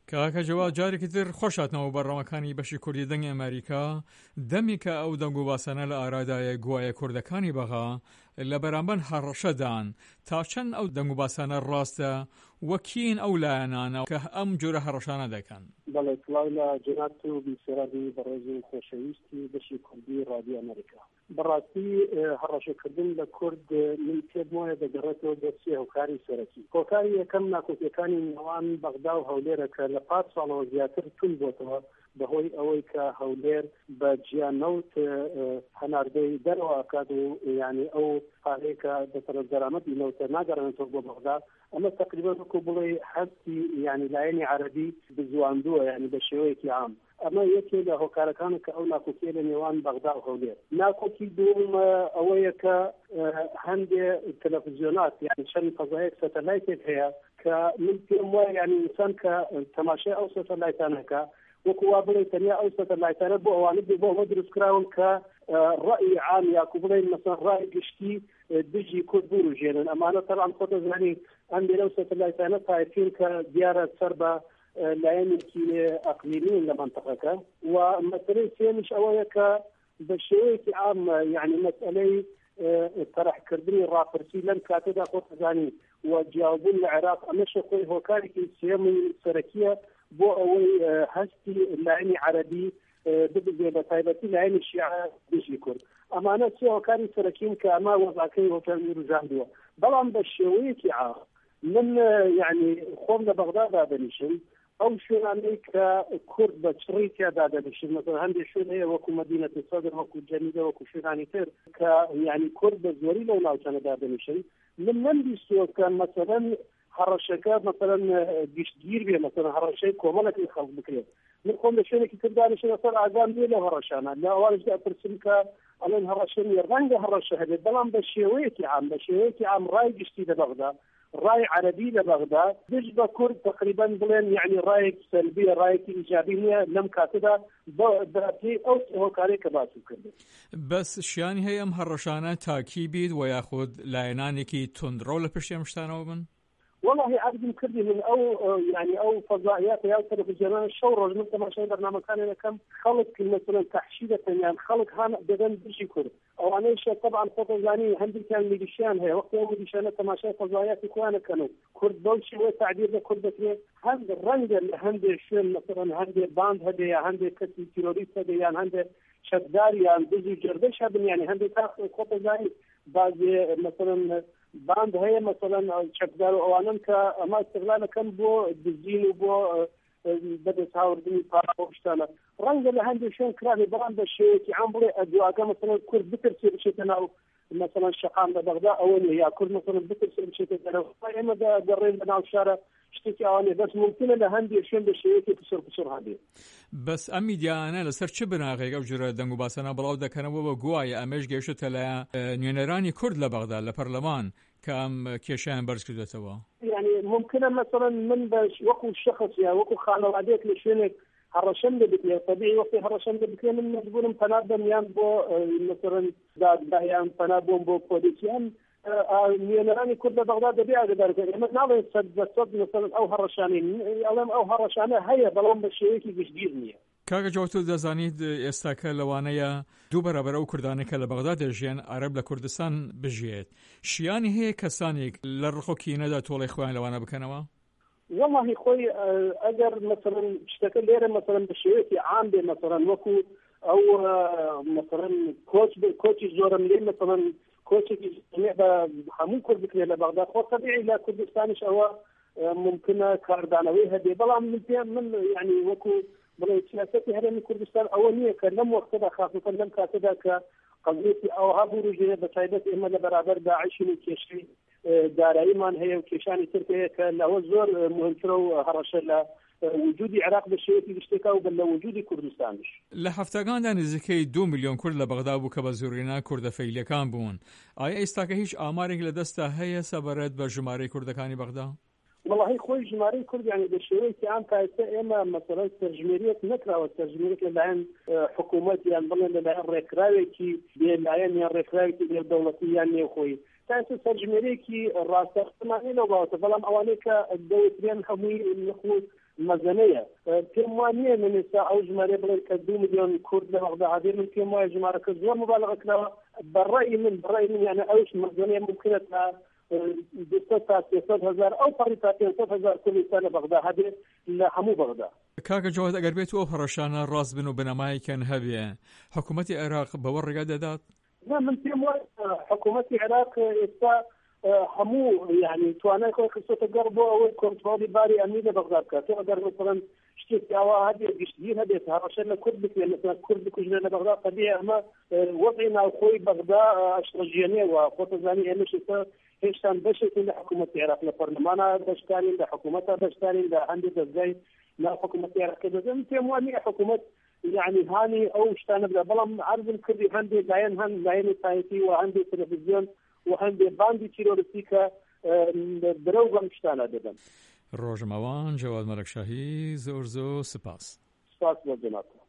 کاکە جەواد جارێکی تر خۆشاتنەوە بەڕەوەکانی بەشی کوردی دەنگی ئەمریکا دەمی کە ئەو دەنگ و باسانە لە ئارادایە گوایە کوردەکانی بەغا لە بەرامبەر هەڕەشەدان تا چەند ئەو دەنگ و باسانە ڕاستە وەکین ئەو لایەنانە کە ئەم جۆرە هەڕەشانە دەکەن. بەڵێ سڵاو لە جەناب و بیسەرادی بەڕێزی خۆشەویستی بەشی کوردی رادیۆ ئەمریکا. بەڕاستی هەڕەشەکردن لە کورد من پێم وایە دەگەڕێتەوە بە سێ هۆکاری سەرەکی. هۆکاری یەکەم ناکۆکیەکانی نێوان بەغدا و هەولێرە کە لە 5 ساڵەوە زیاتر تون بۆتەوە بەهۆی ئەوەی کە هەولێر بە جیانەوت هەناردەی دەرەوە ئاکات و یعنی ئەو پارەیە کە دەسەرەت دەرامەتی نەوتە ناگەڕێنێتەوە بۆ بەغدا. ئەمە تقریبا وەکو بڵێ هەستی یعنی لایەنی عەرەبی بزواندووە یعنی بە شێوەیەکی عام. ئەمە یەکێ لە هۆکارەکانە کە ئەو ناکۆکیە لە نێوان بەغدا و هەولێر. ناکۆکی دووەم ئەوەیە کە هەندێک تەلەڤیزیۆنات یعنی چەند فەزایەک سەتەلایتێک هەیە کە من پێم وایە یعنی ئینسان کە تەماشای ئەو سەتەلایتانەکە وەکو وا بڵێ تەنیا ئەو سەتەلایتانە بۆ ئەوانە بۆ ئەوە دروستکراون کە ڕەئی عام یاکو بڵێن مەسەڵەن ڕای گشتی دژی کورد بروژێنن. ئەمانە تەڵام خۆتە زانی ئەم لەو سەتەلایتانە تایفین کە دیارە سەر بە لایەنێکی ئەقلیمی لە منطقەکە. و مەسەلەی سێمیش ئەوەیە کە بە شێوەیەکی عام یعنی مەسئلەی طرحکردنی ڕاپرسی لەم کاتەدا خۆتە زانی و جیاوبوون لە عێراق ئەمەشە خۆی هۆکارێکی سێمی سەرەکیە بۆ ئەوەی هەستی لایەنی عەرەبی ببێ بە تایبەتی لایەنی شیعە دژی کورد. ئەمانە سێ هۆکاری سەرەکین کە ئەما وەزعەکەی هۆکاری ڕژاندووە. بەڵام بە شێوەیەکی عام من یعنی خۆم لە بەغدا دادەنیشم ئەو شوێنانەی کە کورد بە چڕی تیادا دەنیشن مەسەڵەن هەندێک شوێن هەیە وەکو مەدینەتی سەدر وەکو جەنیدە وەکو شوێنانی تر کە یعنی کورد بە زۆری لەو ناوچانەدا دەنیشن. من نەمبیستووە کە مەسەڵەن هەڕەشەکە مەسەڵەن گشتگیر بێ مەسەڵەن هەڕەشەی کۆمەڵێکی خەڵک بکرێت. من خۆم لە شوێنێکی تر دانیشم لەسەر ئاگام لێ لە هەڕەشانە لە ئەوانشدا پرسم کە ئەڵێن هەڕەشەی ڕەنگە هەڕەشە هەبێت بەڵام بە شێوەیەکی عام بە شێوەیەکی عام ڕای گشتی لە بەغدا ڕای عەرەبی لە بەغدا دژ بە کورد تقریبا بڵێن یعنی ڕایەکی سەلبیە ڕایەکی ئیجابی نییە لەم کاتەدا بەپێی ئەو هۆکارەی کە باسی کردن. بەس شیانی هەیە ئەم هەڕەشانە تاکی بیت و یاخود لایەنانێکی توندڕۆ لە پشتی ئەم شتانەوە بن؟ والله عبدم كردي من يعني فضائيات يا تلفزيون شو رجل مثل ما شايف برنامج كان كم خلق مثلا تحشيدة يعني خلق هان بدن بيجي كرد او انا شيء طبعا فضل يعني عندي كان ميليشيان هي وقت يوم ميليشيان ما شايف فضائيات يكون كانوا كرد بولشي وتعبير كرد كده هند الرنج اللي هند شو مثلا هند باند هدي هند كتل تيروريست هدي يعني هند شداري يعني بيجي جردش هذا يعني هند تاخذ خطه زي بعض مثلا باند هەیە مەسەڵەن چەکدار و ئەوانن کە ئەمە استغلالەکەن بۆ دزین و بۆ بەدەست هاوردنی پارە و شتانە ڕەنگە لە هەندێک شوێن کرابێ بەڵام بە شێوەیەکی عام بڵێ ئەدواکە مەسەڵەن کورد بترسێ بچێتە ناو مثلا شەقام لە بەغدا ئەوە نیە یا کورد مەسەڵەن بترسێ بچێتە دەرەوە ئێمە دەڕێن بە ناو شارە شتێکی ئەوانێ بەس ممکنە لە هەندێک شوێن بە شێوەیەکی پسر هەبێ. بەس ئەم میدیانە لەسەر چ بناغێک ئەو جورە دەنگ و باسانە بڵاو دەکەنەوە بە گوایە ئەمەش گەیشتە لە نوێنەرانی کورد لە بەغدا لە پەرلەمان کە ئەم کێشیان بەرز کردوێتەوە. يعني ممکنە مثلا من وەکو شخص یا وەکو خانەوادەیەک لە شوێنێک هەڕەشەم دەبێت طبیعی وەقتی هەڕەشەم دەبێت من مجبورم پەنا بدەم یان بۆ مثلا دادگایان پەنا بۆم بۆ پۆلیسیان نوێنەرانی کورد لە بەغدا دەبێت ئاگادارکەن ئێمە ناڵێن سەد بە سەد مثلا ئەو هەڕەشانەی ئەڵێم ئەو هەڕەشانە هەیە بەڵام بە شێوەیەکی گشتگیر نییە. کاکە جەواد تۆ دەزانیت ئێستاکە لەوانەیە دوو بەرابەر ئەو کوردانێک کە لە بەغدا دەژیان عەرەب لە کوردستان بژێت شیانی هەیە کەسانێک لە ڕخۆکینەدا تۆڵەی خۆیان لەوانە بکەنەوە؟ والله خۆی ئەگەر مثلا شتەکە لێرە مثلا بە شێوەیەکی عام بێ مثلا وەکو ئەو مثلا کۆچی زۆرم لێ مثلا کۆچێکی بە هەموو کورد بکرێت لە بەغدا خۆ طبیعی لە کوردستانیش ئەوە ممکنە کاردانەوەی هەبێ بەڵام من يعني وەکو بڵێ سیاسەتی هەرێمی کوردستان ئەوە نییە کە لەم وەختەدا خاصەتەن لەم کاتەدا کە قەزیەتی ئەوها بروژێنێت بە تایبەت ئێمە لە بەرابەر داعشین و کێشەی داراییمان هەیە و کێشانی تر هەیە کە لەوە زۆر مهمترە و هەڕەشە لە وجودی عێراق بە شێوەیەکی گشتێکا و لە وجودی کوردستانیش. لە هەفتەکاندا نزیکەی 2 میلیۆن کورد لە بەغدا بوو کە بە زۆرینە کوردەفەیلیەکان بوون. ئایا ئێستاکە هیچ ئامارێک لەدەستا هەیە سەبارەت بە ژمارەی کوردەکانی بەغدا؟ والله خوي جماري كل يعني بالشوية عام كايسة إما مثلا ترجميرية نكرة والترجميرية للعين حكومات يعني ضمن للعين ركراوي كي بالعين يعني ركراوي كي بالدولتي يعني خوي كايسة ترجميرية كي الراسخ ما هنا وقت فلام أوانيك الدولة بين حمي النخوة مەزەنەیە پێم وانە من ئێستا ئەو ژمارە بڵێن کە 2 ملیۆن کورد لە بەغدا هەبێ من پێم وایە ژمارەکە زۆر مبالغەکراوە بەڕێی من یعنی ئەوش مەزەنەیە ممکنە تا 200 تا 300 هزار ئەو پەڕی تا 500 هزار کوردستان لە بەغدا هەبێ لە هەموو بەغدا. کاکە جواد ئەگەر بێت ئەو هەڕەشانە ڕاست بن و بنەمایەکیان هەبێ حکوومەتی عێراق بەوە ڕێگا دەدات؟ من پێم وایە حکوومەتی عێراق ئێستا هەموو یعنی توانای خۆی خستۆتە گەڕ بۆ ئەوەی کۆنتڕۆڵی باری ئەمنی لە بەغدا بکات. ئەگەر مثلا شتێکی ئاوا هەبێ گشتگیر هەبێت هەڕەشە لە کورد بکرێت مثلا کورد بکوژرێت لە بەغدا قەدێ ئەمە وەضعی ناوخۆی بەغدا ئەشڕەژێنێەوە خۆتەزانی ئێمەش ئێستا هێشتان بەشێکی لە حکوومەتی عێراق لە پەرلەمانە بەشدارین لە حکوومەتە بەشدارین لە هەندێک دەستگای ناو حکوومەتی عێراق دەدەن پێم وانە حکوومەت يعني هاني أو شتانا بلا بلام عرض الكردي هندي لاين هن لاين تايتي وهندي تلفزيون وهندي باندي تيرورسيكا بروغم شتانا ددن روج موان جواد ملک شاهی زور سپاس سپاس بۆ جناب.